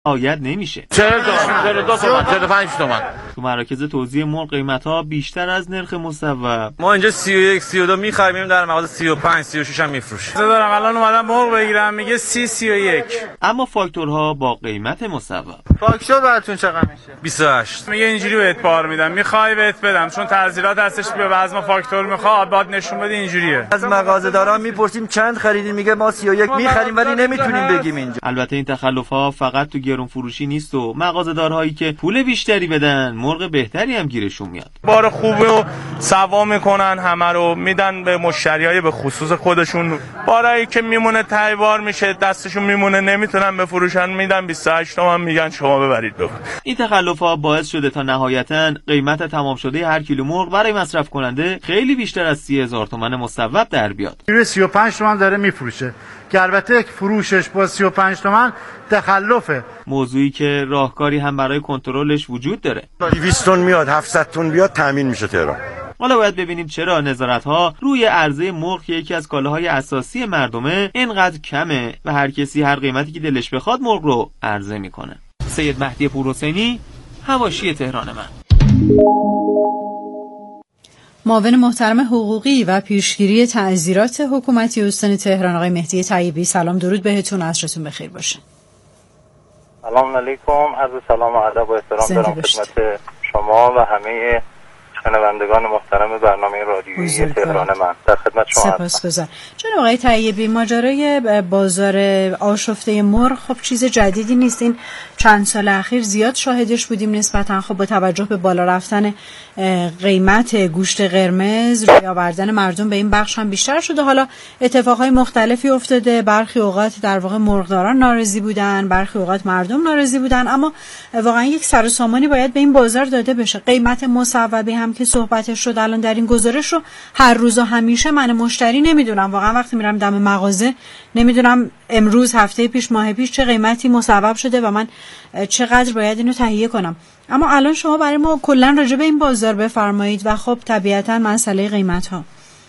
رعایت نمیشه. 40 تومن، 42 تومن، 45 تومن. تو مراکز توزیع مرغ قیمت‌ها بیشتر از نرخ مصوب. ما اینجا 31 32 می‌خریم، در مغازه 35 36 هم می‌فروشیم. دارم الان اومدم مرغ بگیرم میگه 30 31. اما فاکتورها با قیمت مصوب. فاکتور براتون چقدر میشه؟ 28. میگه اینجوری بهت بار میدم، میخوای بهت بدم، چون تعزیرات هستش به وزن فاکتور میخواد بعد نشون بده اینجوریه. از مغازه‌داران میپرسیم چند خریدین، میگه ما 31 میخریم ولی نمیتونیم بگیم اینجا. البته این تخلف‌ها فقط تو گرون فروشی نیست و مغازه‌دارهایی که پول بیشتری بدن مرغ بهتری هم گیرشون میاد. بار خوبه و سوا میکنن، همه رو میدن به مشتریای به خصوص خودشون. بارایی که میمونه تایوار میشه دستشون میمونه نمیتونن بفروشن، میدن 28 تومن میگن شما ببرید بفروشید. این تخلف‌ها باعث شده تا نهایتاً قیمت تمام شده هر کیلو مرغ برای مصرف کننده خیلی بیشتر از 30,000 تومان مصوب در بیاد. کیلو 35 تومن داره میفروشه که البته فروشش با 35 تومن تخلفه. موضوعی که راهکاری هم برای کنترلش وجود داره. 200 تن میاد، 700 تن بیاد تامین میشه تهران. حالا باید ببینیم چرا نظارت‌ها روی عرضه مرغ که یکی از کالاهای اساسی مردمه اینقدر کمه و هر کسی هر قیمتی که دلش بخواد مرغ رو عرضه میکنه. سید مهدی پورحسینی، حواشی تهران من. معاون محترم حقوقی و پیشگیری تعزیرات حکومتی استان تهران آقای مهدی طیبی، سلام درود بهتون، عصرتون بخیر باشه. سلام علیکم، عرض سلام و ادب و احترام دارم خدمت شما و همه شنوندگان محترم برنامه رادیویی تهران من. در خدمت شما هستم. سپاسگزارم. جناب آقای طیبی، ماجرای بازار آشفته مرغ خب چیز جدیدی نیست. این چند سال اخیر زیاد شاهدش بودیم نسبتا. خب با توجه به بالا رفتن قیمت گوشت قرمز، روی آوردن مردم به این بخش هم بیشتر شده. حالا اتفاقای مختلفی افتاده، برخی اوقات در واقع مرغداران ناراضی بودن، برخی اوقات مردم ناراضی بودن، اما واقعا یک سر و سامانی باید به این بازار داده بشه. قیمت مصوبه هم که صحبتش شد الان در این گزارش رو هر روز و همیشه من مشتری نمیدونم، واقعا وقتی میرم دم مغازه نمیدونم امروز، هفته پیش، ماه پیش چه قیمتی مصوب شده و من چقدر باید اینو تهیه کنم. اما الان شما برای ما کلا راجع به این بازار بفرمایید و خب طبیعتا مسئله قیمت ها.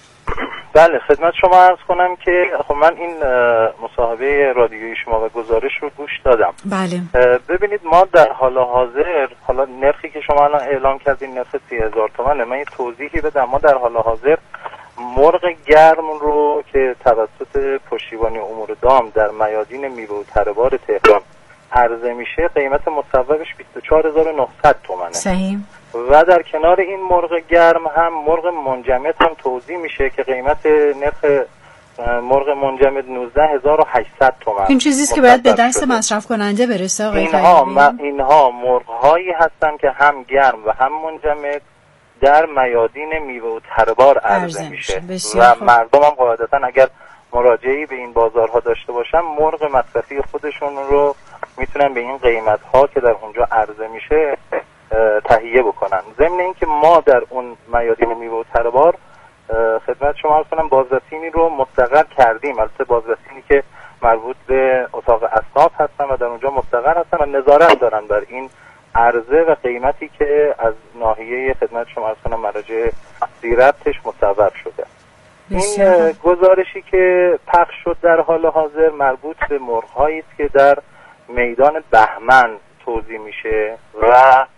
بله، خدمت شما عرض کنم که خب من این مصاحبه رادیویی شما و گزارش رو گوش دادم. بله. ببینید ما در حال حاضر، حالا نرخی که شما الان اعلام کردین نرخ 30,000 تومانه، من یه توضیحی بدم. ما در حال حاضر مرغ گرم رو که توسط پشتیبانی امور دام در میادین میوه و تره‌بار تهران عرضه میشه، قیمت مصوبش 24900 تومانه. صحیح. و در کنار این مرغ گرم هم مرغ منجمد هم توزیع میشه که قیمت نرخ مرغ منجمد 19800 تومان. این چیزیست که باید به دست مصرف کننده برسه آقای اینها مرغ‌هایی هستن که هم گرم و هم منجمد در میادین میوه و تره‌بار عرضه میشه و مردم هم قاعدتا اگر مراجعه‌ای به این بازارها داشته باشن مرغ مصرفی خودشون رو میتونن به این قیمت‌ها که در اونجا عرضه میشه تهیه بکنن. ضمن اینکه ما در اون میادین میوه و تره‌بار خدمت شما عرض کنم بازرسینی رو مستقر کردیم، البته بازرسینی که مربوط به اتاق اصناف هستن و در اونجا مستقر هستن و نظارت دارن بر این عرضه و قیمتی که از ناحیه خدمت شما عرض کنم مراجع ضبطش مصوب شده. این گزارشی که پخش شد در حال حاضر مربوط به مرغ‌هایی است که در میدان بهمن توزیع میشه و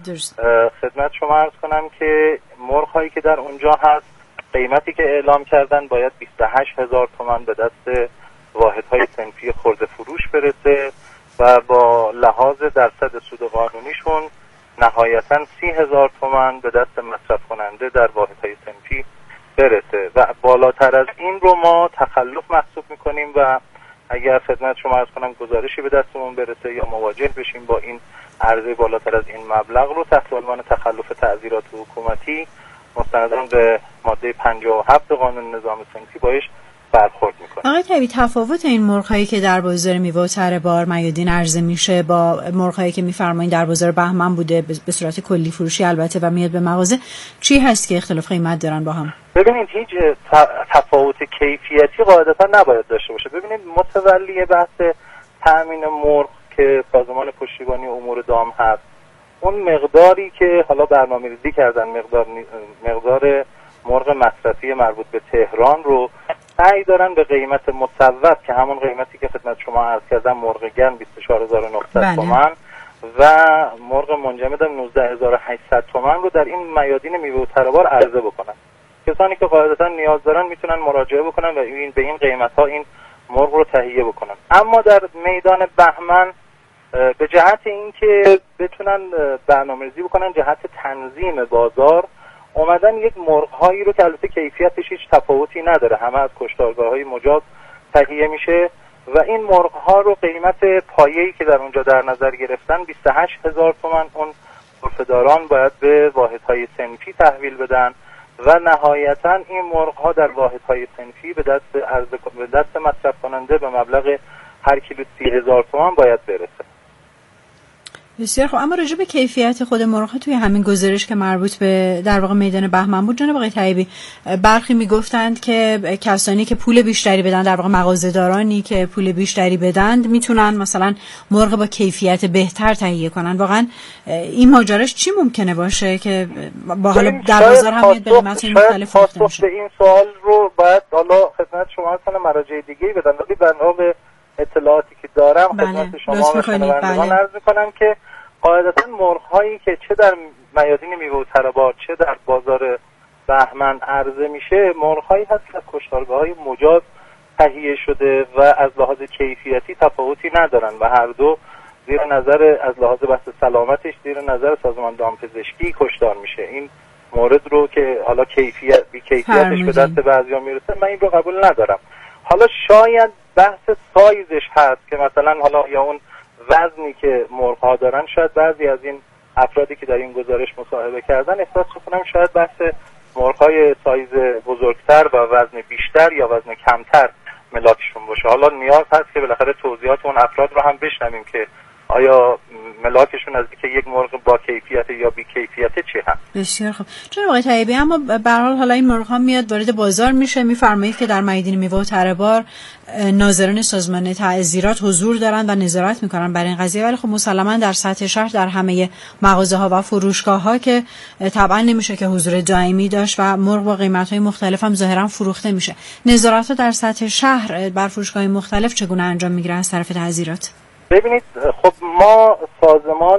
خدمت شما عرض کنم که مرغ‌هایی که در اونجا هست قیمتی که اعلام کردن باید 28000 تومان به دست واحدهای صنفی خرده فروش برسه و با لحاظ درصد سود قانونیشون نهایتاً 30000 تومان به دست مصرف کننده در واحدهای صنفی برسه و بالاتر از این رو ما تخلف محسوب میکنیم و اگر خدمت شما عرض کنم گزارشی به دستمون برسه یا مواجه بشیم با این عرضه بالاتر از این مبلغ رو تحت عنوان تخلف تعزیرات حکومتی مستنداً به ماده 57 قانون نظام صنفی باش برخورد میکنه. آقای طیبی، تفاوت این مرغ‌هایی که در بازار میوه و تره‌بار میادین عرضه میشه با مرغ‌هایی که میفرمایید در بازار بهمن بوده به صورت کلی فروشی البته و میاد به مغازه چی هست که اختلاف قیمت دارن با هم؟ ببینید هیچ تفاوت کیفیتی قاعدتا نباید داشته باشه. ببینید متولی بحث تامین مرغ که سازمان پشتیبانی امور دام هست، اون مقداری که حالا برنامه‌ریزی کردن مقدار مرغ مصرفی مربوط به تهران رو سعی دارن به قیمت مصوب که همون قیمتی که خدمت شما عرض کردم مرغ گرم 24900 تومان و مرغ منجمد 19800 تومان رو در این میادین میوه و تربار عرضه بکنن. کسانی که قاعدتا نیاز دارن میتونن مراجعه بکنن و به این قیمت‌ها این مرغ رو تهیه بکنن. اما در میدان بهمن به جهت اینکه بتونن برنامه‌ریزی بکنن جهت تنظیم بازار، اومدن یک مرغ‌هایی رو که البته کیفیتش هیچ تفاوتی نداره، همه از کشتارگاه‌های مجاز تهیه میشه و این مرغ‌ها رو قیمت پایه‌ای که در اونجا در نظر گرفتن 28000 تومان اون غرفه‌داران باید به واحدهای صنفی تحویل بدن و نهایتاً این مرغ‌ها در واحدهای صنفی به دست مصرف کننده به مبلغ هر کیلو 30000 تومان باید برسه. بسیار خوب. اما راجع به کیفیت خود مرغ‌ها توی همین گزارش که مربوط به در واقع میدان بهمن بود جناب آقای طیبی، برخی میگفتند که کسانی که پول بیشتری بدن، در واقع مغازه‌دارانی که پول بیشتری بدند میتونن مثلا مرغ با کیفیت بهتر تهیه کنن. واقعا این ماجراش چی ممکنه باشه که با حالا در بازار هم میاد به قیمت مختلف فروخته میشه؟ به این سوال رو باید حالا خدمت شما کنم مراجع دیگه‌ای بدن، ولی بنا اطلاعاتی که دارم خدمت شما و شنوندگان عرض می‌کنم که قاعدتاً مرغ‌هایی که چه در میادین میوه و تربار چه در بازار بهمن عرضه میشه مرغ‌هایی هست که از کشتارگاه‌های مجاز تهیه شده و از لحاظ کیفیتی تفاوتی ندارن و هر دو زیر نظر از لحاظ بحث سلامتش زیر نظر سازمان دامپزشکی کشتار میشه. این مورد رو که حالا کیفیتش به دست بعضیا میرسه من این رو قبول ندارم. حالا شاید بحث سایزش هست که مثلا حالا یا اون وزنی که مرغ‌ها دارن، شاید بعضی از این افرادی که در این گزارش مصاحبه کردن احساس کنم شاید بحث مرغ‌های سایز بزرگتر و وزن بیشتر یا وزن کمتر ملاکشون باشه. حالا نیاز هست که بالاخره توضیحات اون افراد رو هم بشنویم که آیا ملاکشون از اینکه یک مرغ با کیفیت یا بی کیفیت چه هست. بسیار خوب. جناب آقای طیبی، اما به هر حال حالا این مرغ ها میاد وارد بازار میشه، میفرمایید که در میادین میوه و تربار ناظران سازمان تعزیرات حضور دارن و نظارت میکنن بر این قضیه، ولی خب مسلما در سطح شهر در همه مغازه ها و فروشگاه ها که طبعا نمیشه که حضور دائمی داشت و مرغ با قیمت های مختلف هم ظاهرا فروخته میشه. نظارت ها در سطح شهر بر فروشگاه مختلف چگونه انجام میگیره از طرف تعزیرات؟ ببینید خب ما سازمان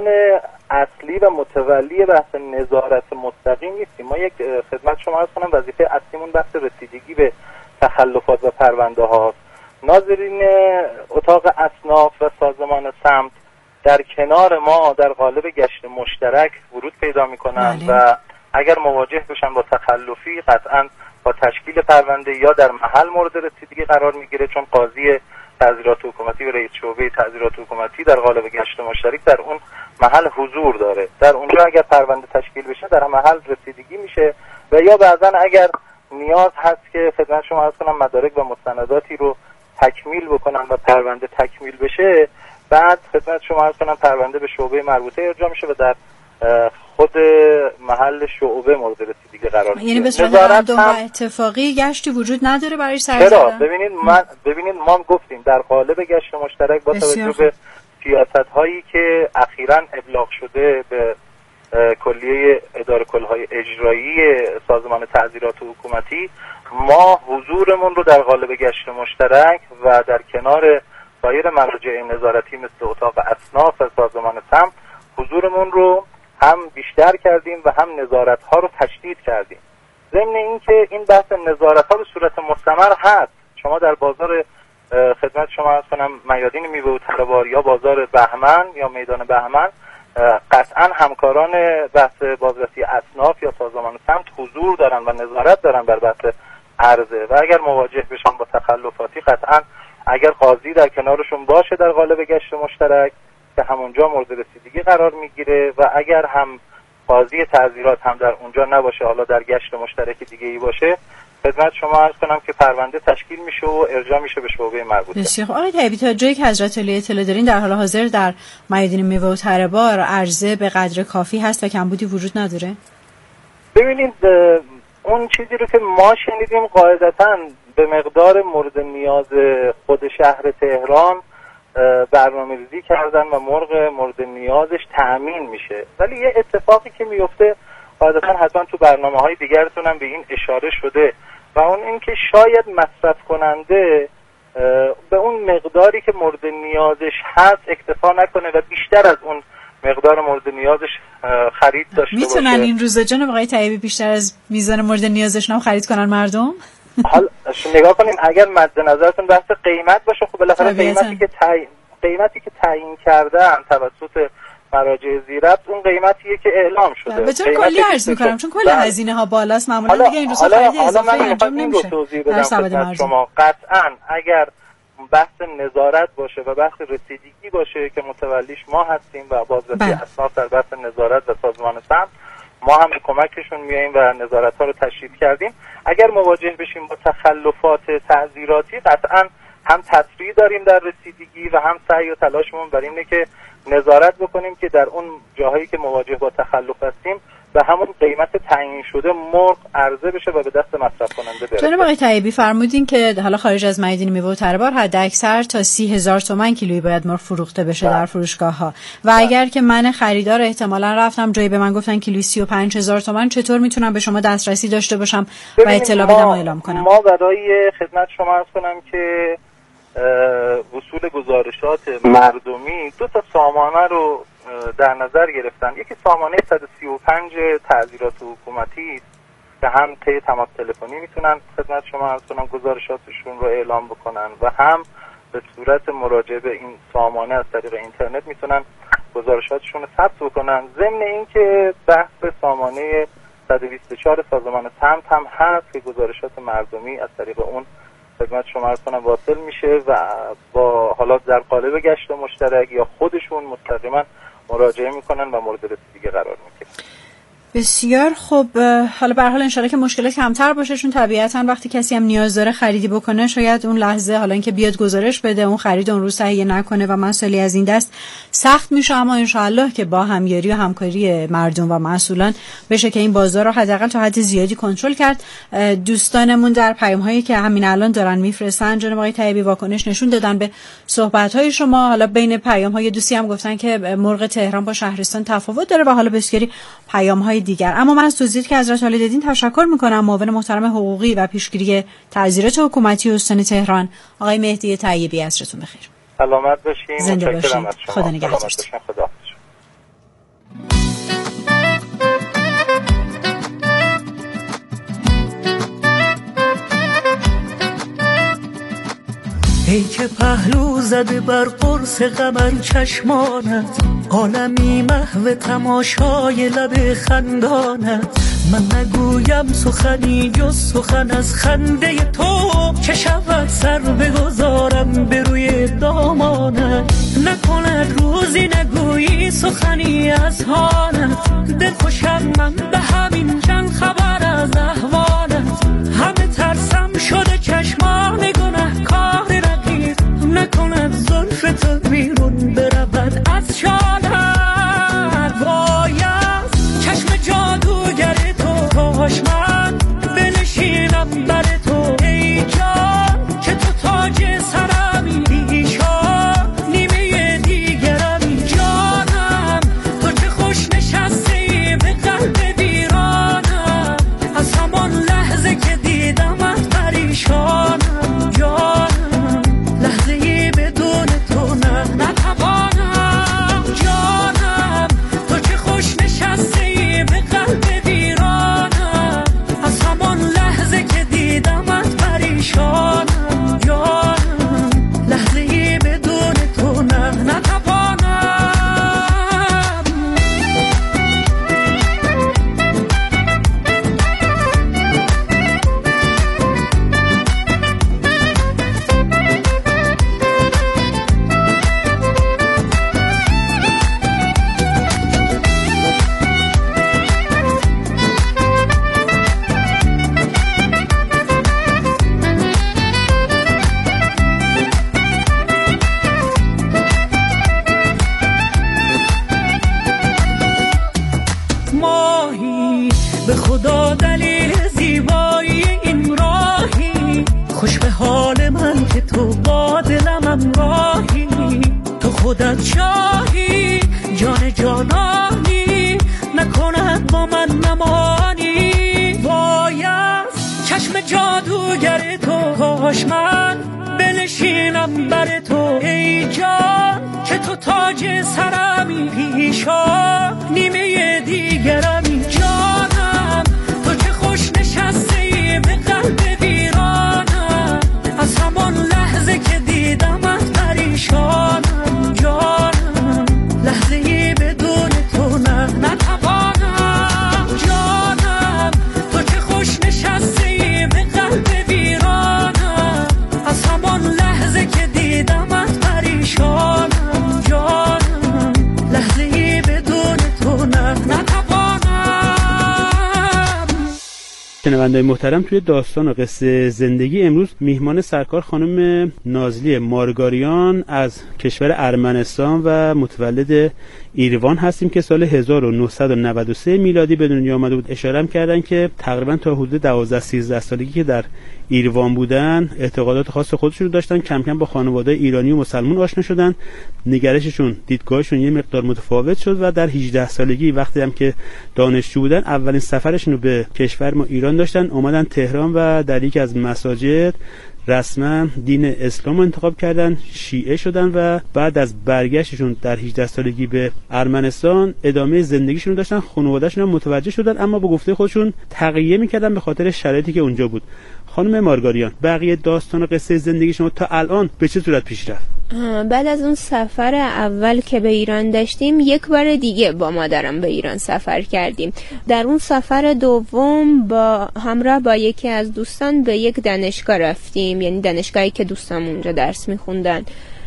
اصلی و متولی بحث نظارت مستقیم نیستیم. ما یک خدمت شما عرض کنم وظیفه اصلیمون بحث رسیدگی به تخلفات و پرونده هاست. ناظرین اتاق اصناف و سازمان سمت در کنار ما در قالب گشت مشترک ورود پیدا میکنن و اگر مواجه بشن با تخلفی قطعا با تشکیل پرونده یا در محل مورد رسیدگی قرار میگیره، چون قاضی تعزیرات حکومتی و رئیس شعبه تعزیرات حکومتی در قالب گشت مشترک در اون محل حضور داره. در اونجا اگر پرونده تشکیل بشه در محل رسیدگی میشه و یا بعضا اگر نیاز هست که خدمت شما عرض کنم مدارک و مستنداتی رو تکمیل بکنن و پرونده تکمیل بشه، بعد خدمت شما عرض کنم پرونده به شعبه مربوطه ارجاع میشه و در خود محل شعبه مورد رسیدگی قرار میگیره. یعنی به صورت رندوم و اتفاقی گشتی وجود نداره برای سر چرا؟ ببینید ما گفتیم در قالب گشت مشترک با توجه به سیاست‌هایی که اخیراً ابلاغ شده به کلیه اداره کل‌های اجرایی سازمان تعزیرات حکومتی، ما حضورمون رو در قالب گشت مشترک و در کنار سایر مراجع نظارتی مثل اتاق اصناف و سازمان سمت حضورمون رو هم بیشتر کردیم و هم نظارت‌ها رو تشدید کردیم. ضمن اینکه این بحث نظارت‌ها به صورت مستمر هست. شما در بازار خدمت شما عرض کنم میادین میوه و تربار یا بازار بهمن یا میدان بهمن قطعا همکاران بحث بازرسی اصناف یا سازمان سمت حضور دارن و نظارت دارن بر بحث عرضه و اگر مواجه بشن با تخلفاتی قطعا اگر قاضی در کنارشون باشه در قالب گشت مشترک که همونجا مورد رسیدگی قرار میگیره و اگر هم قاضی تعزیرات هم در اونجا نباشه حالا در گشت مشترک دیگه ای باشه، خدمت شما عرض کنم که پرونده تشکیل میشه و ارجاع میشه به شعبه مربوطه. بسیار خوب. آقای طیبی، تا جایی که حضرت علی اطلاع دارین در حال حاضر در میادین میوه و تربار عرضه به قدر کافی هست و کمبودی وجود نداره؟ ببینید اون چیزی رو که ما شنیدیم قاعدتاً به مقدار مورد نیاز خود شهر تهران برنامه‌ریزی کردن و مرغ مورد نیازش تأمین میشه، ولی یه اتفاقی که میفته قاعدتاً حتما تو برنامه‌های دیگرتون هم به این اشاره شده و اون اینکه شاید مصرف کننده به اون مقداری که مورد نیازش هست اکتفا نکنه و بیشتر از اون مقدار مورد نیازش خرید داشته باشه. میتونن این روزا جناب آقای طیبی بیشتر از میزان مورد نیازشون هم خرید کنن مردم؟ حالا نگاه کنیم اگر مد نظرتون بحث قیمت باشه، خب بالاخره قیمتی که تعیین کردن توسط مراجع زیربط اون قیمتیه که اعلام شده. به طور کلی عرض می‌کنم چون کل هزینه ها بالاست معمولا دیگه این روزا خرید اضافه انجام نمیشه. در خدمت شما قطعاً اگر بحث نظارت باشه و بحث رسیدگی باشه که متولیش ما هستیم و بازرسی اسناد در بحث نظارت و سازمان سمت ما هم به کمکشون میاییم و نظارت‌ها رو تشدید کردیم. اگر مواجه بشیم با تخلفات تعزیراتی قطعاً هم تسریع داریم در رسیدگی و هم سعی و تلاشمون بر اینه که نظارت بکنیم که در اون جاهایی که مواجه با تخلف هستیم و همون قیمت تعیین شده مرغ عرضه بشه و به دست مصرف کننده برسه. جناب آقای طیبی فرمودین که حالا خارج از میادین میوه و تربار حد اکثر تا 30,000 تومان کیلویی باید مرغ فروخته بشه در فروشگاه‌ها و اگر که من خریدار احتمالاً رفتم جایی به من گفتن کیلویی 35,000 تومان، چطور میتونم به شما دسترسی داشته باشم و اطلاع بدم و اعلام کنم؟ ما برای خدمت شما عرض کنم که وصول گزارشات مردمی دو تا سامانه رو در نظر گرفتن. یکی سامانه 135 تعزیرات حکومتی است که هم طی تماس تلفنی میتونن خدمت شما عرض کنم گزارشاتشون رو اعلام بکنن و هم به صورت مراجعه به این سامانه از طریق اینترنت میتونن گزارشاتشون رو ثبت بکنن. ضمن اینکه بحث سامانه 124 سازمان سمت هم هست که گزارشات مردمی از طریق اون خدمت شما عرض کنم واصل میشه و با حالا در قالب گشت مشترک یا خودشون مستقیما مراجعه میکنن و مورد رسیدگی قرار میگیرن. بسیار خوب. حالا به هر حال انشالله که مشکلات کمتر باشه، چون طبیعتاً وقتی کسی هم نیاز داره خریدی بکنه شاید اون لحظه حالا اینکه بیاد گزارش بده اون خرید اون روز تهیه نکنه و مسئله از این دست سخت میشه، اما انشالله که با همیاری و همکاری مردم و مسئولان بشه که این بازار رو حداقل تا حد زیادی کنترل کرد. دوستانمون در پیام‌هایی که همین الان دارن میفرستن جناب آقای طیبی واکنش نشون دادن به صحبت‌های شما. حالا بین پیام‌های دوستی هم گفتن که مرغ تهران با شهرستان تفاوت داره و حالا بسیاری پیام‌های دیگر. اما من از توضیحاتی که حضرت عالی دادین تشکر میکنم. معاون محترم حقوقی و پیشگیری تعزیرات حکومتی استان تهران آقای مهدی طیبی، عصرتون بخیر. سلامت باشین. زنده باشین. خدا نگهدار. ای که پهلو زده بر قرص قمر چشمانت، عالمی محو تماشای لب خندانت. من نگویم سخنی جز سخن از خنده تو، که شود سر بگذارم به روی دامانت. نکند روزی نگویی سخنی از حالت، دل خوشم من به همین چند خبر از احوالت. همه ترسم شده چشمان گناه کار رقیب، نکند زلف تو بیرون برود از شالت. باید چشم جادوگر تو کاش من بنشینم بر تو، ای جان که تو تاج سرمی بیشان نیمه دیگرمی. جانم تو چه خوش نشستی به قلب ویرانم، از همان لحظه که دیدمت پریشانم. جانم لحظه‌ای بدون تو نتوانم. جانم تو چه خوش نشستی به قلب ویرانم، از همان لحظه که دیدمت پریشانم. جانم لحظه‌ای بدون تو نتوانم. ماهی به خدا دلیل زیبایی این راهی، خوش به حال من که تو با دلم همراهی. تو خودت شاهی جان جانانی، نکند با من نمانی. باید چشم جادوگر تو کاش من بنشینم بنشینم بر تو ای جان که تو تاج سرمی، پیشا نیمه دیگرمی. جانم تو که خوش نشستی به قلب ویرانم، از همان لحظه که دیدمت پریشانم. جانم لحظه‌ای بدون تو نتوانم. جانم تو که خوش نشستی به قلب ویرانم، از همان لحظه که دیدمت پریشانم. جانم لحظه‌ای بدون تو نتوانم. شنونده‌های محترم، توی داستان و قصه زندگی امروز میهمان سرکار خانم نازلی مارگاریان از کشور ارمنستان و متولد ایروان هستیم که سال 1993 میلادی به دنیا آمده بود. اشاره هم کردن که تقریبا تا حدود 12-13 سالگی که در ایروان بودن اعتقادات خاص خودشون داشتن، کم کم با خانواده ایرانی و مسلمان آشنا شدن، نگرششون، دیدگاهشون یه مقدار متفاوت شد و در 18 سالگی وقتی هم که دانشجو بودن اولین سفرشون رو به کشور ما ایران داشتن، اومدن تهران و در یکی از مساجد رسما دین اسلام انتخاب کردن، شیعه شدن و بعد از برگشتشون در 18 سالگی به ارمنستان ادامه زندگیشون رو داشتن. خانواده‌شون هم متوجه شدن اما با گفته خودشون تغییر می‌کردن به خاطر شرایطی که اونجا بود. خانم مارگاریان، بقیه داستان و قصه زندگی شما تا الان به چه صورت پیش رفت؟ بعد از اون سفر اول که به ایران داشتیم، یک بار دیگه با مادرم به ایران سفر کردیم. در اون سفر دوم با همراه با یکی از دوستان به یک دانشگاه رفتیم، یعنی دانشگاهی که دوستام اونجا درس میخوندن.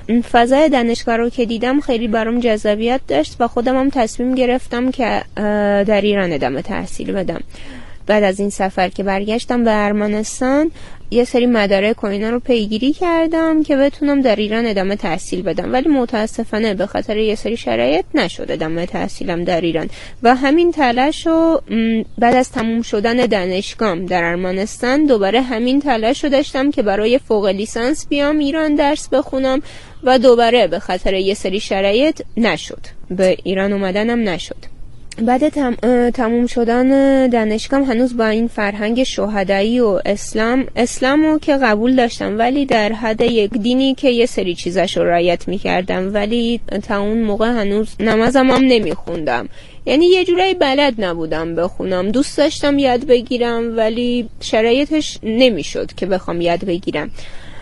فضای دانشگاه رو که دیدم خیلی برام جذابیت داشت و خودم هم تصمیم گرفتم که در ایران ادامه تحصیل بدم. بعد از این سفر که برگشتم به ارمنستان، یه سری مدارک و اینا رو پیگیری کردم که بتونم در ایران ادامه تحصیل بدم، ولی متاسفانه به خاطر یه سری شرایط نشد ادامه تحصیلم در ایران و همین تلاش رو بعد از تموم شدن دانشگاهم در ارمنستان دوباره همین تلاش رو داشتم که برای فوق لیسانس بیام ایران درس بخونم و دوباره به خاطر یه سری شرایط نشد، به ایران اومدنم نشد. بعد تموم شدن دانشگاهم هنوز با این فرهنگ شهدایی و اسلامو که قبول داشتم، ولی در حد یک دینی که یه سری چیزاش رو رعایت می‌کردم، ولی تا اون موقع هنوز نمازم هم نمی‌خوندم. یعنی یه جورایی بلد نبودم بخونم. دوست داشتم یاد بگیرم ولی شرایطش نمی‌شد که بخوام یاد بگیرم.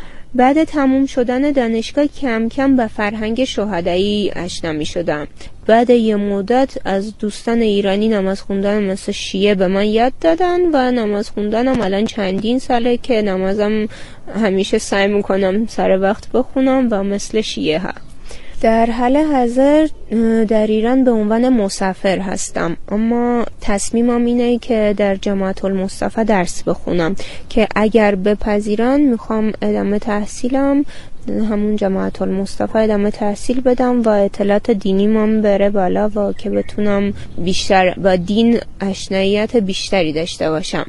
بعد تموم شدن دانشگاه کم کم به فرهنگ شهدایی آشنا می شدم. بعد یه مدت از دوستان ایرانی نماز خوندن مثل شیعه به من یاد دادن و نماز خوندنم الان چندین ساله که نمازم همیشه سعی میکنم سر وقت بخونم و مثل شیعه ها. در حال حاضر در ایران به عنوان مسافر هستم، اما تصمیمم اینه که در جامعه المصطفى درس بخونم که اگر بپذیرن میخوام ادامه تحصیلم همون جامعه المصطفى ادامه تحصیل بدم و اطلاعات دینیمم بره بالا و که بتونم بیشتر با دین آشناییت بیشتری داشته باشم.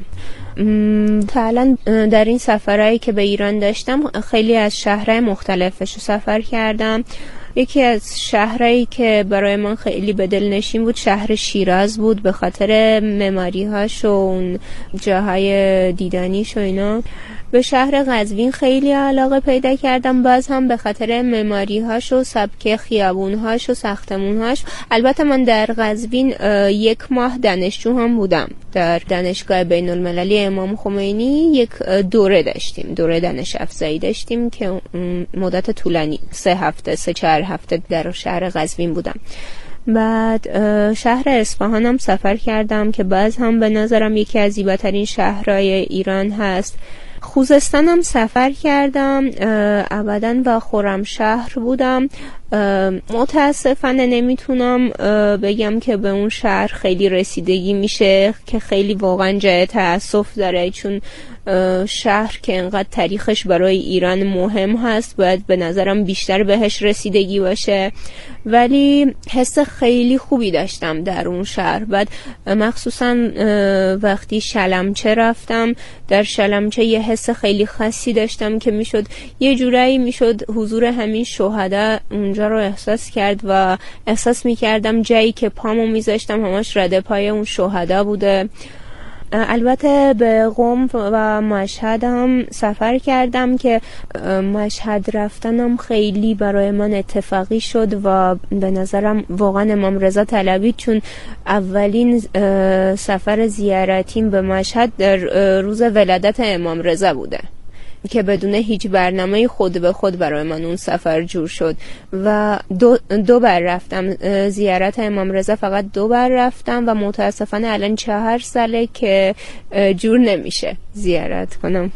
تا الان در این سفرهایی که به ایران داشتم خیلی از شهرهای مختلفش رو سفر کردم. یکی از شهرهایی که برای من خیلی به دل نشین بود شهر شیراز بود، به خاطر معماری‌هاش و اون جاهای دیدنیش و اینا. به شهر قزوین خیلی علاقه پیدا کردم، باز هم به خاطر معماری‌هاش و سبک خیابون‌هاش و ساختمون‌هاش. البته من در قزوین 1 ماه دانشجو هم بودم. در دانشگاه بین‌المللی امام خمینی یک دوره داشتیم، دوره دانش افزایی داشتیم که مدت طولانی 3-4 هفته در شهر قزوین بودم. بعد شهر اصفهان هم سفر کردم که باز هم به نظرم یکی از زیباترین شهرهای ایران هست. خوزستان هم سفر کردم، ابداً و خرمشهر بودم. متاسفانه نمیتونم بگم که به اون شهر خیلی رسیدگی میشه که خیلی واقعا جای تأسف داره، چون شهر که انقدر تاریخش برای ایران مهم هست باید به نظرم بیشتر بهش رسیدگی باشه، ولی حس خیلی خوبی داشتم در اون شهر. بعد مخصوصا وقتی شلمچه رفتم، در شلمچه یه حس خیلی خاصی داشتم که میشد یه جورایی میشد حضور همین شهدا اونجا رو احساس کرد و احساس میکردم جایی که پامو میذاشتم همش رده پای اون شهدا بوده. البته به قم و مشهد هم سفر کردم که مشهد رفتنم خیلی برای من اتفاقی شد و به نظرم واقعا امام رضا طلبید، چون اولین سفر زیارتیم به مشهد در روز ولادت امام رضا بوده که بدون هیچ برنامه خود به خود برای من اون سفر جور شد و دو بار رفتم زیارت امام رضا، فقط 2 بار رفتم و متاسفانه الان 4 ساله که جور نمیشه زیارت کنم.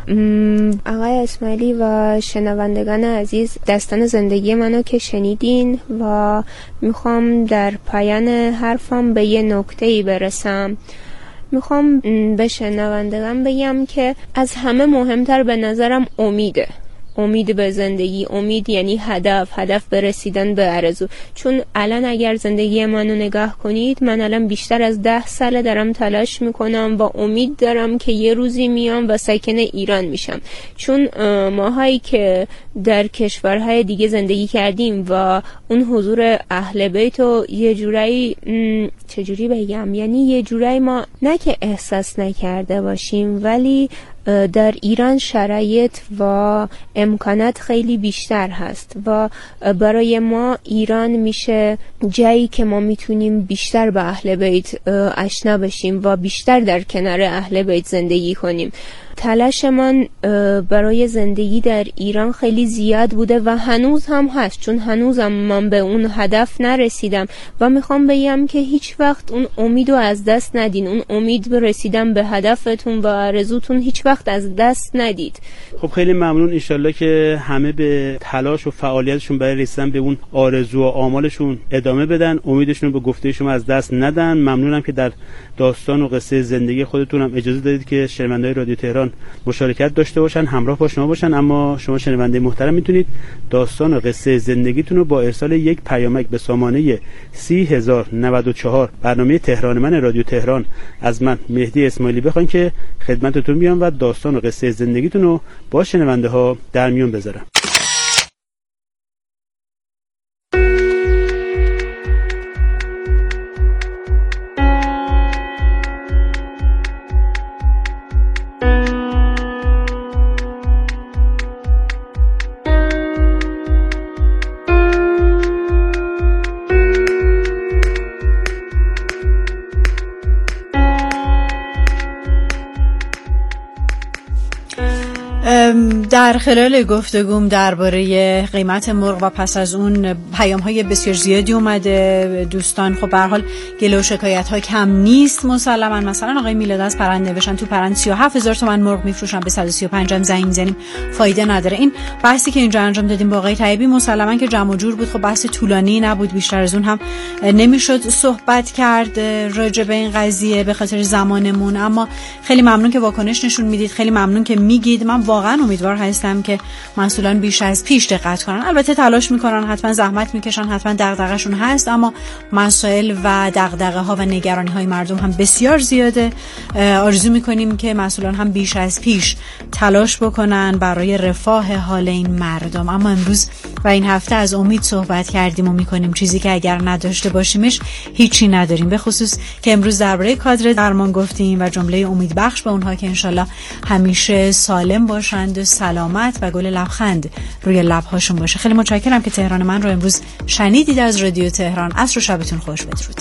آقای اسماعیلی و شنوندگان عزیز، داستان زندگی منو که شنیدین و میخوام در پایان حرفم به یه نکته‌ای برسم. میخوام به شنوندگان بگم که از همه مهمتر به نظرم امید به زندگی، امید یعنی هدف برسیدن به آرزو. چون الان اگر زندگی منو نگاه کنید، من الان بیشتر از 10 ساله دارم تلاش میکنم و امید دارم که یه روزی میام و ساکن ایران میشم، چون ماهایی که در کشورهای دیگه زندگی کردیم و اون حضور اهل بیت و یه جورایی چجوری بگم، یعنی یه جورایی ما نه که احساس نکرده باشیم، ولی در ایران شرایط و امکانات خیلی بیشتر هست و برای ما ایران میشه جایی که ما میتونیم بیشتر به اهل بیت آشنا بشیم و بیشتر در کنار اهل بیت زندگی کنیم. تلاش من برای زندگی در ایران خیلی زیاد بوده و هنوز هم هست، چون هنوزم من به اون هدف نرسیدم و میخوام بگم که هیچ وقت اون امیدو از دست ندین. اون امید به رسیدن به هدفتون و آرزوتون هیچ وقت از دست ندید. خب خیلی ممنون. انشالله که همه به تلاش و فعالیتشون برای رسیدن به اون آرزو و آمالشون ادامه بدن، امیدشون رو به گفته شما از دست ندن. ممنونم که در داستان و قصه زندگی خودتون هم اجازه دادید که شنونده‌های رادیو تهران مشارکت داشته باشن، همراه با شما باشن. اما شما شنونده محترم میتونید داستان و قصه زندگیتون رو با ارسال یک پیامک به سامانه 30094 برنامه تهران من رادیو تهران از من مهدی اسماعیلی بخواید که خدمتتون بیام و داستان و قصه زندگیتون رو با شنونده ها در میون بذارم. در خلال گفتگوم درباره قیمت مرغ و پس از اون پیام‌های بسیار زیادی اومده. دوستان خب به هر حال گله و شکایت ها کم نیست مسلما. مثلا آقای میلاد از پرند نوشتن تو پرند 37000 تومان مرغ میفروشن، به 135 هم زنگ می‌زنیم فایده نداره. این بحثی که اینجا انجام دادیم با آقای طیبی مسلما که جمع و جور بود. خب بحث طولانی نبود، بیشتر از اون هم نمیشد صحبت کرد راجع به این قضیه به خاطر زمانمون. اما خیلی ممنون که واکنش نشون میدید، خیلی ممنون که میگید. من واقعا امیدوار هستم که مسئولان بیش از پیش دقت کنن. البته تلاش میکنن، حتما زحمت میکشن، حتما دغدغه‌شون هست، اما مسائل و دغدغه ها و نگرانی های مردم هم بسیار زیاده. آرزو میکنیم که مسئولان هم بیش از پیش تلاش بکنن برای رفاه حال این مردم. اما امروز و این هفته از امید صحبت کردیم و میکنیم، چیزی که اگر نداشته باشیمش هیچی نداریم. به خصوص که امروز درباره کادر درمان گفتیم و جمله امید بخش به اونها که انشالله همیشه سالم باشند و سلامت و گل لبخند روی لبهاشون باشه. خیلی متشکرم که تهران من رو امروز شنیدید از رادیو تهران. عصر و شبتون خوش. بدرود.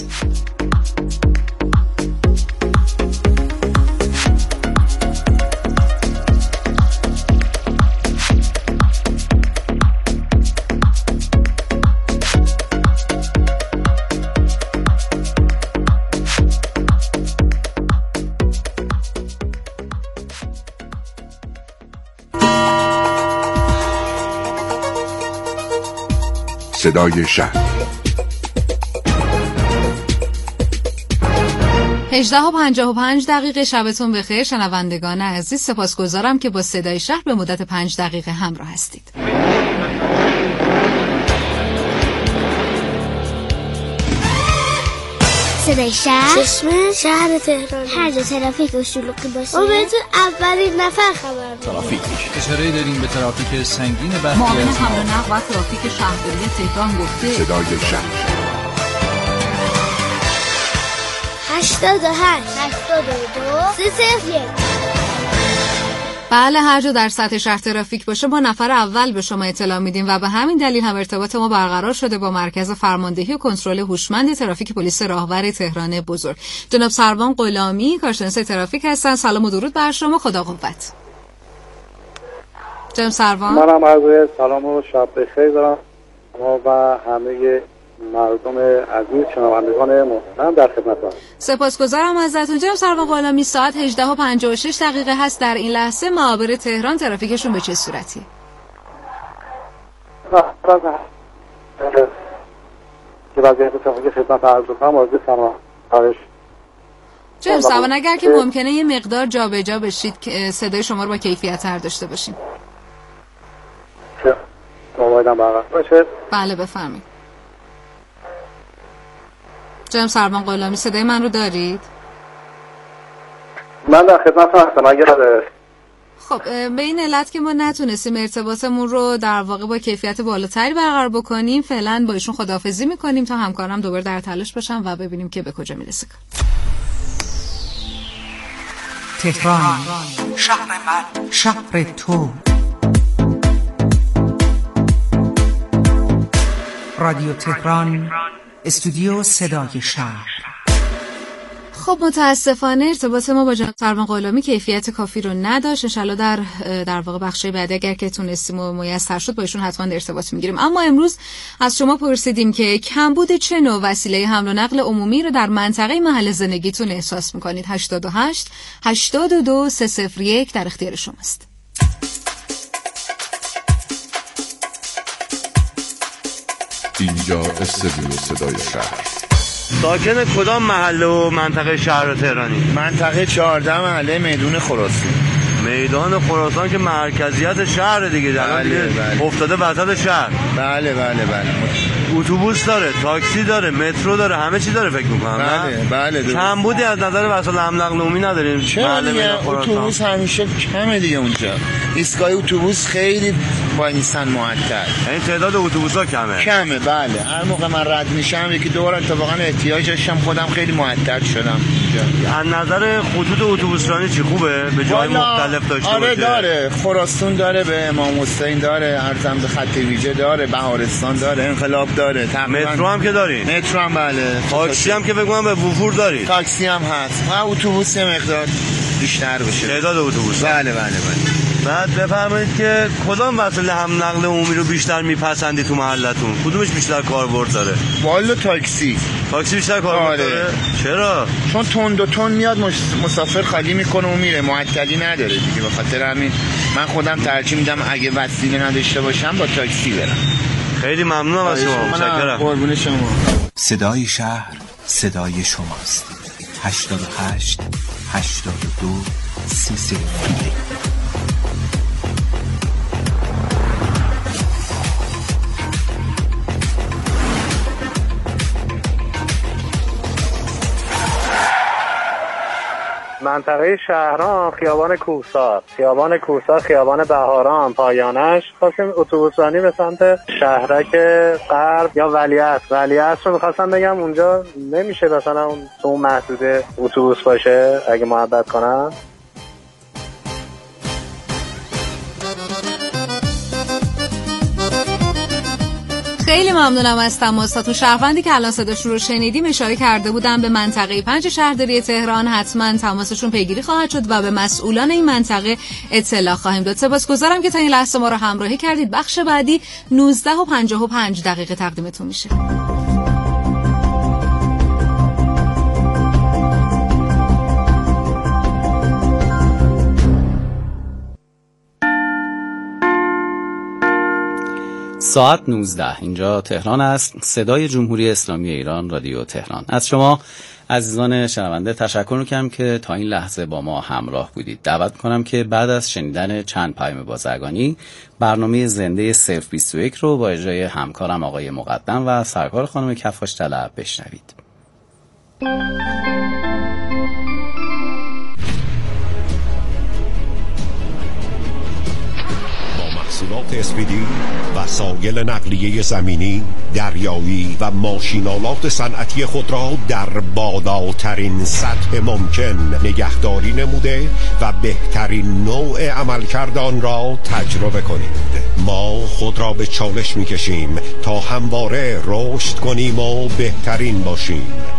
صدای شهر 18:55 شبتون بخیر شنوندگان عزیز. سپاسگزارم که با صدای شهر به مدت 5 دقیقه همراه هستید. صدای شهر، چشمه شهر تهران. هر جا ترافیک و شلوغی باشه ما بهتون اولین نفر خبر ترافیک اشاره داریم به ترافیک سنگین برخی معاون حمل و نقل و ترافیک شهرداری تهران گفته صدای شهر 8 88 82 301. بله، هر جا در سطح شهر ترافیک باشه ما نفر اول به شما اطلاع میدیم و به همین دلیل هم ارتباط ما برقرار شده با مرکز فرماندهی و کنترل هوشمند ترافیک پلیس راهور تهران بزرگ. جناب سروان غلامی کارشناس ترافیک هستن. سلام و درود بر شما، خدا قوت. جناب سروان، منم عرض سلام و شب بخیر دارم و همه مردم عزیز شنوندگان محترم در خدمتتون. سپاسگزارم ازتون. جناب سروان غلامی، ساعت 18:56 هست در این لحظه. معابر تهران ترافیکشون به چه صورتی؟ که وضعیت ترافیک خدمت عرض کنم مورد سرمایه‌گذاری. جناب سروان اگر که ممکنه یه مقدار جابجا بشید که صدای شما رو با کیفیت تر داشته باشیم. بله بفرمایید. جناب سروان غلامی صدای من رو دارید؟ من در خدمتتون هستم. اگر خب به این علت که ما نتونستیم ارتباطمون رو در واقع با کیفیت بالاتری برقرار بکنیم، فعلا با ایشون خداحافظی میکنیم تا همکارم دوباره در تلاش باشم و ببینیم که به کجا میرسه. تهران شهر من، شهر تو. رادیو تهران، استودیو صدای شهر. خب متاسفانه ارتباط ما با جناب سروان غلامی کیفیت کافی رو نداشت. انشالله در واقع بخشای بعدی اگر که تونستیم و میسر شد با ایشون حتما ارتباط میگیریم. اما امروز از شما پرسیدیم که کمبود چه نوع وسیله حمل و نقل عمومی رو در منطقه محل زندگیتون احساس میکنید. 88 82 301 در اختیار شماست. اینجا استودیو صدای شهر. ساکن کدام محله و منطقه شهر تهرانی؟ منطقه 14 محله میدون خراسان. میدان خراسان که مرکزیت شهر دیگه، بله. افتاده وسط شهر. بله. اتوبوس داره، تاکسی داره، مترو داره، همه چی داره فکر می‌کنم. بله. کمبودی از نظر وسایل حمل و نقل عمومی نداریم. اتوبوس همیشه کمه دیگه اونجا. ایستگاه اتوبوس خیلی وای نیستن معطل. یعنی تعداد اتوبوس‌ها کمه. بله. هر موقع من رد میشم یکی دو بار اتفاقا احتیاج داشتم خودم خیلی معطل شدم. از نظر خطوط اتوبوسرانی چی خوبه؟ به جای مختلف داشته باشه. آره داره. خراسان داره، به امام حسین داره، ارزم به خط ویژه داره، بهارستان داره، انقلاب داره. مترو هم که داریم. مترو هم بله. تاکسی هم که فکر کنم به وفور داریم. تاکسی هم هست. اتوبوس مقدار بیشتر بشه. تعداد اتوبوس. بله. بعد بفرمایید که کدام وسیله حمل نقل عمومی رو بیشتر میپسندید تو محلتون؟ کدومش بیشتر کاربرد داره؟ والا تاکسی بیشتر کاربرد داره. چرا؟ چون تون میاد مسافر خالی میکنه و میره، معطلی نداره دیگه. به خاطر همین من خودم ترجیح میدم اگه وسیله نداشته باشم با تاکسی برم. خیلی ممنونم از شما. متشکرم. قربون شما. صدای شهر صدای شماست. 88 82 301. منطقه شهران، خیابان کوهسار، خیابان بهاران، پایانش. خواستیم اتوبوسرانی به سمت شهرک غرب یا ولیعصر رو میخواستم بگم اونجا نمیشه مثلا اون محدوده اتوبوس باشه اگه محبت کنم. خیلی ممنونم از تماساتون. شهروندی که الان صداشون رو شنیدیم اشاره کرده بودن به منطقه 5 شهرداری تهران. حتما تماسشون پیگیری خواهد شد و به مسئولان این منطقه اطلاع خواهیم داد. سپاسگزارم که تا این لحظه ما رو همراهی کردید. بخش بعدی 19:55 تقدیمتون میشه. ساعت 19 اینجا تهران است. صدای جمهوری اسلامی ایران، رادیو تهران. از شما عزیزان شنونده تشکر میکنم که تا این لحظه با ما همراه بودید. دعوت کنم که بعد از شنیدن چند پیام بازرگانی برنامه زنده صرف 21 رو با اجرای همکارم آقای مقدم و سرکار خانم کفاش طلب بشنوید. محصولات اسپیدی، وسایل نقلیه زمینی، دریایی و ماشینالات صنعتی خود را در بالاترین سطح ممکن نگهداری نموده و بهترین نوع عملکرد آن را تجربه کنید. ما خود را به چالش می‌کشیم تا همواره رشد کنیم و بهترین باشیم.